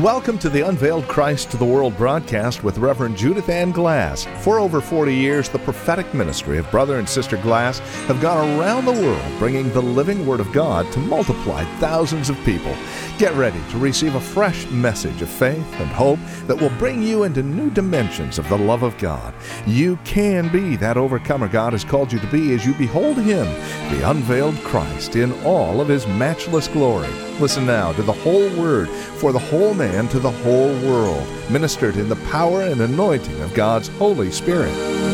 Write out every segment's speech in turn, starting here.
Welcome to the Unveiled Christ to the World broadcast with Reverend Judith Ann Glass. For over 40 years, the prophetic ministry of Brother and Sister Glass have gone around the world bringing the living Word of God to multiply thousands of people. Get ready to receive a fresh message of faith and hope that will bring you into new dimensions of the love of God. You can be that overcomer God has called you to be as you behold Him, the unveiled Christ, in all of His matchless glory. Listen now to the whole Word for the whole man to the whole world, ministered in the power and anointing of God's Holy Spirit.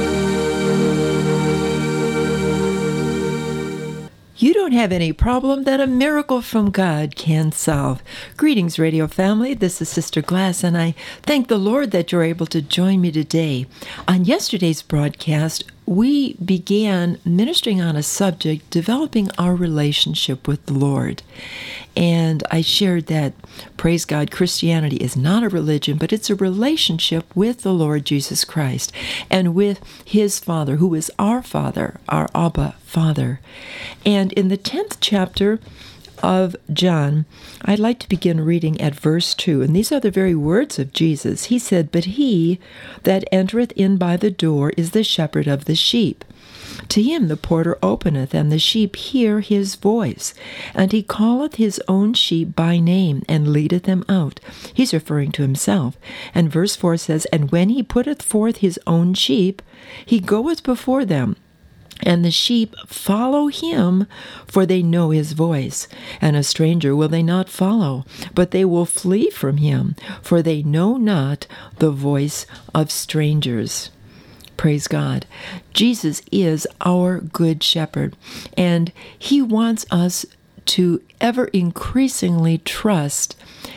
You don't have any problem that a miracle from God can solve. Greetings, radio family. This is Sister Glass, and I thank the Lord that you're able to join me today. On yesterday's broadcast, we began ministering on a subject, developing our relationship with the Lord. And I shared that, praise God, Christianity is not a religion, but it's a relationship with the Lord Jesus Christ and with His Father, who is our Father, our Abba Father. And in the 10th chapter of John, I'd like to begin reading at verse 2. And these are the very words of Jesus. He said, "But he that entereth in by the door is the shepherd of the sheep. To him the porter openeth, and the sheep hear his voice. And he calleth his own sheep by name, and leadeth them out." He's referring to himself. And verse 4 says, "And when he putteth forth his own sheep, he goeth before them. And the sheep follow him, for they know his voice. And a stranger will they not follow, but they will flee from him, for they know not the voice of strangers." Praise God. Jesus is our good shepherd, and He wants us to ever increasingly trust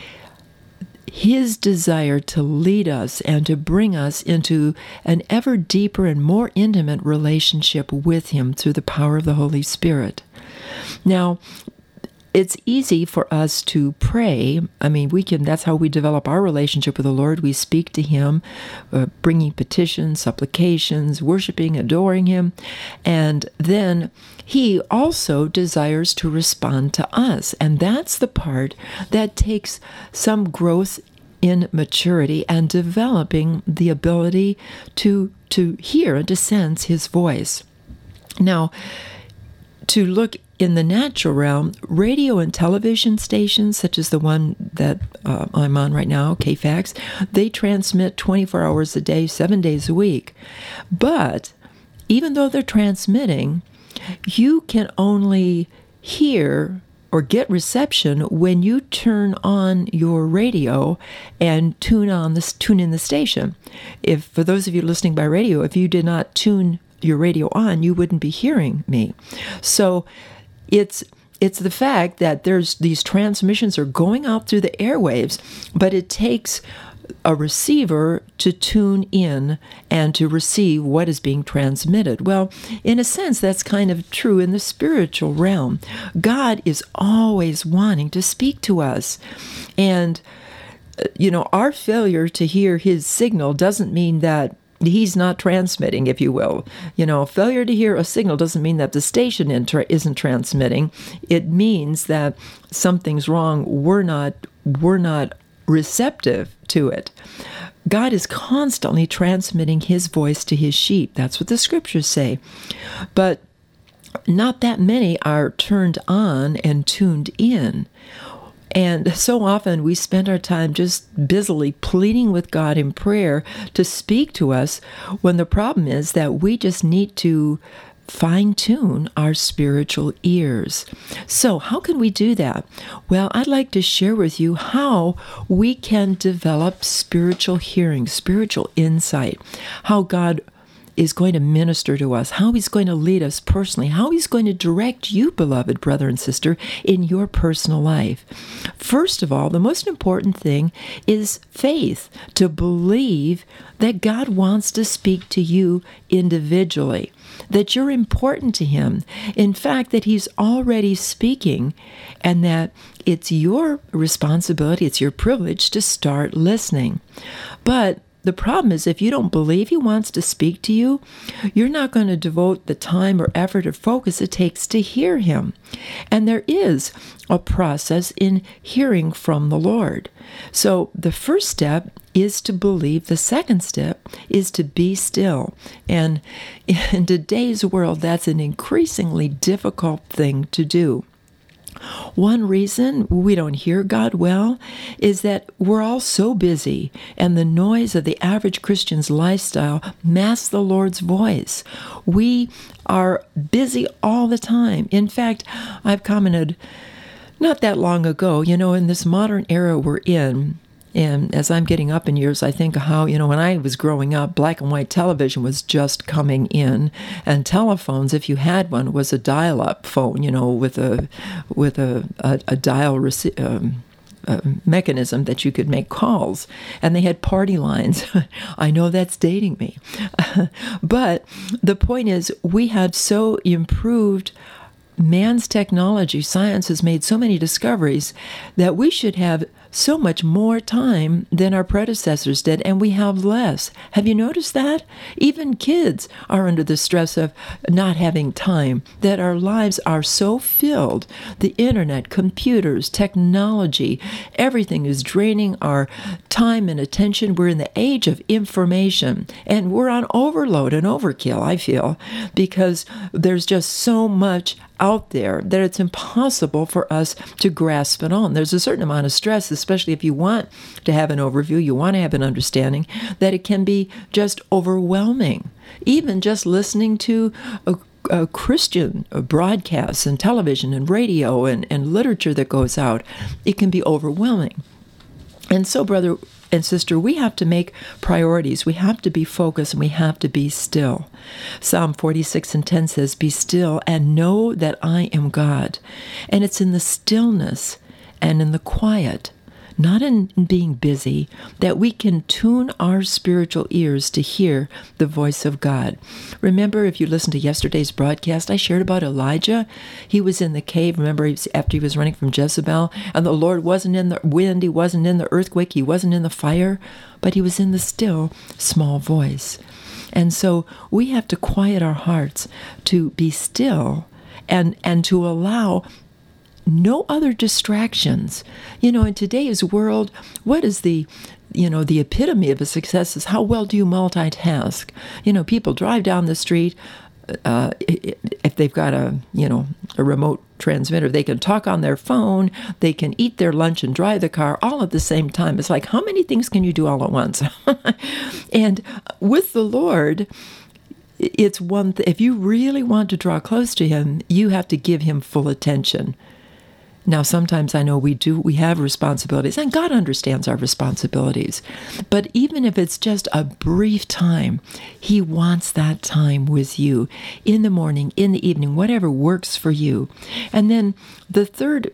His desire to lead us and to bring us into an ever deeper and more intimate relationship with Him through the power of the Holy Spirit. Now, it's easy for us to pray. I mean, that's how we develop our relationship with the Lord. We speak to Him, bringing petitions, supplications, worshiping, adoring Him. And then He also desires to respond to us. And that's the part that takes some growth in maturity and developing the ability to hear and to sense His voice. Now, to look in the natural realm, radio and television stations, such as the one that I'm on right now, KFAX, they transmit 24 hours a day, 7 days a week. But even though they're transmitting, you can only hear or get reception when you turn on your radio and tune in the station. If, for those of you listening by radio, if you did not tune your radio on, you wouldn't be hearing me. So it's the fact that these transmissions are going out through the airwaves, but it takes a receiver to tune in and to receive what is being transmitted. Well, in a sense, that's kind of true in the spiritual realm. God is always wanting to speak to us. And, our failure to hear His signal doesn't mean that He's not transmitting, if you will. Failure to hear a signal doesn't mean that the station isn't transmitting. It means that something's wrong. We're not receptive to it. God is constantly transmitting His voice to His sheep. That's what the scriptures say. But not that many are turned on and tuned in. And so often we spend our time just busily pleading with God in prayer to speak to us, when the problem is that we just need to fine-tune our spiritual ears. So how can we do that? Well, I'd like to share with you how we can develop spiritual hearing, spiritual insight, how God is going to minister to us, how He's going to lead us personally, how He's going to direct you, beloved brother and sister, in your personal life. First of all, the most important thing is faith, to believe that God wants to speak to you individually, that you're important to Him. In fact, that He's already speaking, and that it's your responsibility, it's your privilege to start listening. But the problem is if you don't believe he wants to speak to you, you're not going to devote the time or effort or focus it takes to hear him. And there is a process in hearing from the Lord. So the first step is to believe. The second step is to be still. And in today's world, that's an increasingly difficult thing to do. One reason we don't hear God well is that we're all so busy, and the noise of the average Christian's lifestyle masks the Lord's voice. We are busy all the time. In fact, I've commented not that long ago, in this modern era we're in, and as I'm getting up in years, I think how, when I was growing up, black and white television was just coming in, and telephones, if you had one, was a dial-up phone, with a dial mechanism that you could make calls, and they had party lines. I know that's dating me. But the point is, we have so improved man's technology, science has made so many discoveries that we should have so much more time than our predecessors did, and we have less. Have you noticed that? Even kids are under the stress of not having time, that our lives are so filled. The internet, computers, technology, everything is draining our time and attention. We're in the age of information, and we're on overload and overkill, I feel, because there's just so much out there that it's impossible for us to grasp it all. And there's a certain amount of stress, especially if you want to have an overview, you want to have an understanding, that it can be just overwhelming. Even just listening to a Christian broadcasts and television and radio and literature that goes out, it can be overwhelming. And so, brother and sister, we have to make priorities. We have to be focused, and we have to be still. Psalm 46:10 says, "Be still and know that I am God." And it's in the stillness and in the quiet, not in being busy, that we can tune our spiritual ears to hear the voice of God. Remember, if you listened to yesterday's broadcast, I shared about Elijah. He was in the cave, remember, after he was running from Jezebel, and the Lord wasn't in the wind, he wasn't in the earthquake, he wasn't in the fire, but he was in the still, small voice. And so we have to quiet our hearts to be still and to allow no other distractions. In today's world, what is the epitome of a success is how well do you multitask? People drive down the street, if they've got a remote transmitter, they can talk on their phone, they can eat their lunch and drive the car all at the same time. It's like, how many things can you do all at once? And with the Lord, it's if you really want to draw close to him, you have to give him full attention. Now, sometimes I know we have responsibilities, and God understands our responsibilities. But even if it's just a brief time, he wants that time with you in the morning, in the evening, whatever works for you. And then the third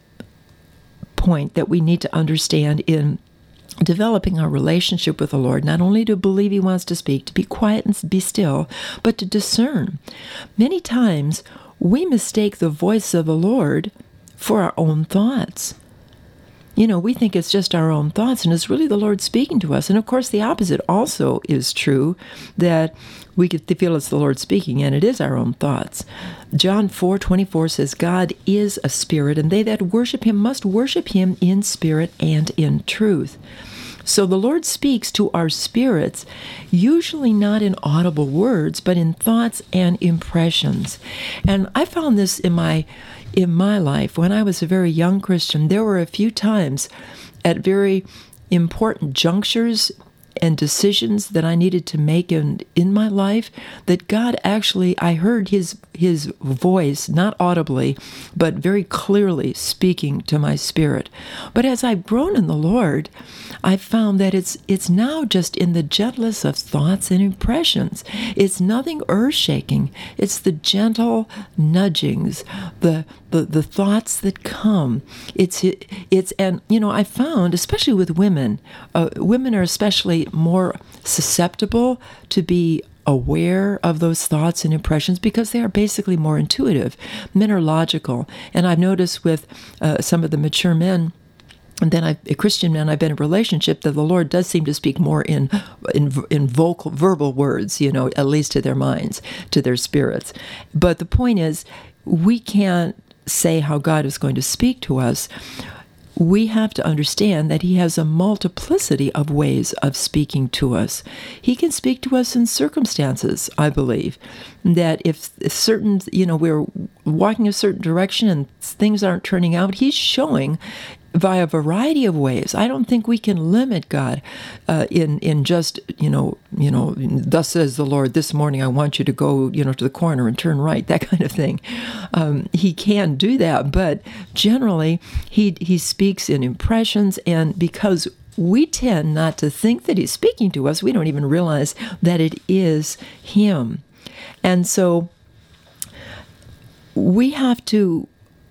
point that we need to understand in developing our relationship with the Lord, not only to believe he wants to speak, to be quiet and be still, but to discern. Many times we mistake the voice of the Lord for our own thoughts. We think it's just our own thoughts, and it's really the Lord speaking to us. And of course, the opposite also is true, that we get to feel it's the Lord speaking, and it is our own thoughts. John 4:24 says, "God is a spirit, and they that worship him must worship him in spirit and in truth." So the Lord speaks to our spirits, usually not in audible words, but in thoughts and impressions. And I found this in my life. When I was a very young Christian, there were a few times at very important junctures and decisions that I needed to make in my life that God actually, I heard his voice, not audibly, but very clearly speaking to my spirit. But as I've grown in the Lord, I've found that it's now just in the gentlest of thoughts and impressions. It's nothing earth-shaking. It's the gentle nudgings, the thoughts that come. I found, especially with women, women are especially more susceptible to be aware of those thoughts and impressions because they are basically more intuitive. Men are logical. And I've noticed with some of the mature men and then a Christian man, I've been in a relationship that the Lord does seem to speak more in verbal words, at least to their minds, to their spirits. But the point is, we can't say how God is going to speak to us. We have to understand that He has a multiplicity of ways of speaking to us. He can speak to us in circumstances, I believe, that if certain, we're walking a certain direction and things aren't turning out, He's showing via a variety of ways. I don't think we can limit God in just, thus says the Lord, this morning I want you to go, to the corner and turn right, that kind of thing. He can do that, but generally he speaks in impressions, and because we tend not to think that He's speaking to us, we don't even realize that it is Him. And so we have to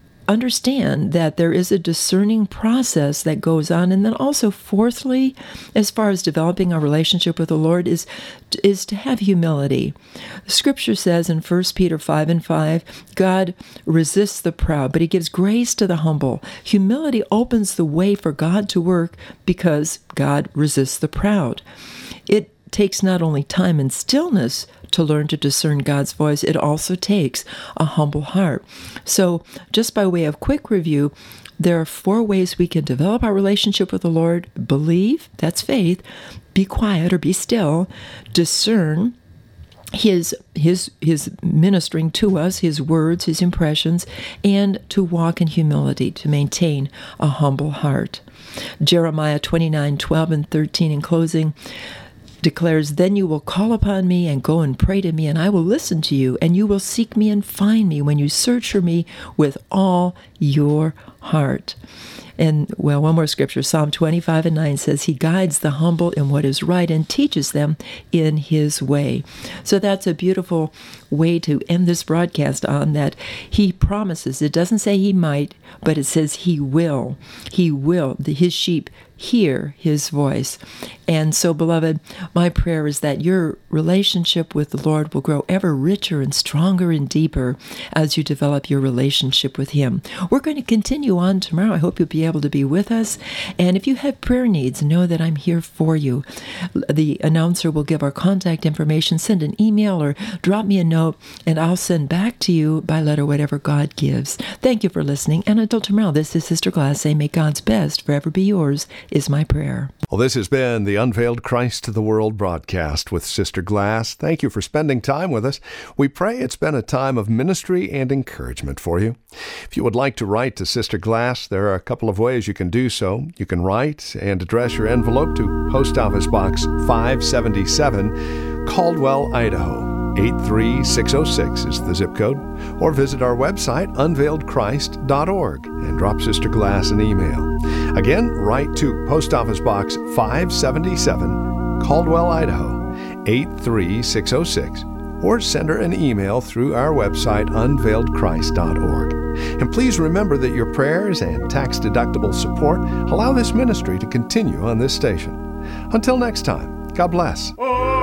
understand that there is a discerning process that goes on. And then also, fourthly, as far as developing our relationship with the Lord, is to have humility. The Scripture says in 1 Peter 5:5, God resists the proud, but He gives grace to the humble. Humility opens the way for God to work because God resists the proud. It takes not only time and stillness to learn to discern God's voice, it also takes a humble heart. So, just by way of quick review, there are 4 ways we can develop our relationship with the Lord. Believe, that's faith. Be quiet or be still. Discern His ministering to us, His words, His impressions, and to walk in humility, to maintain a humble heart. Jeremiah 29:12 and 13 in closing declares, then you will call upon me and go and pray to me, and I will listen to you, and you will seek me and find me when you search for me with all your heart. And, one more scripture, Psalm 25:9 says, He guides the humble in what is right and teaches them in His way. So that's a beautiful way to end this broadcast on, that He promises. It doesn't say He might, but it says He will. He will. His sheep hear His voice. And so, beloved, my prayer is that your relationship with the Lord will grow ever richer and stronger and deeper as you develop your relationship with Him. We're going to continue on tomorrow. I hope you'll be able to be with us. And if you have prayer needs, know that I'm here for you. The announcer will give our contact information. Send an email or drop me a note, and I'll send back to you by letter whatever God gives. Thank you for listening. And until tomorrow, this is Sister Glass saying, may God's best forever be yours, is my prayer. Well, this has been the Unveiled Christ to the World broadcast with Sister Glass. Thank you for spending time with us. We pray it's been a time of ministry and encouragement for you. If you would like to write to Sister Glass, there are a couple of ways you can do so. You can write and address your envelope to Post Office Box 577, Caldwell, Idaho. 83606 is the zip code, or visit our website, unveiledchrist.org, and drop Sister Glass an email. Again, write to Post Office Box 577, Caldwell, Idaho, 83606, or send her an email through our website, unveiledchrist.org. And please remember that your prayers and tax-deductible support allow this ministry to continue on this station. Until next time, God bless.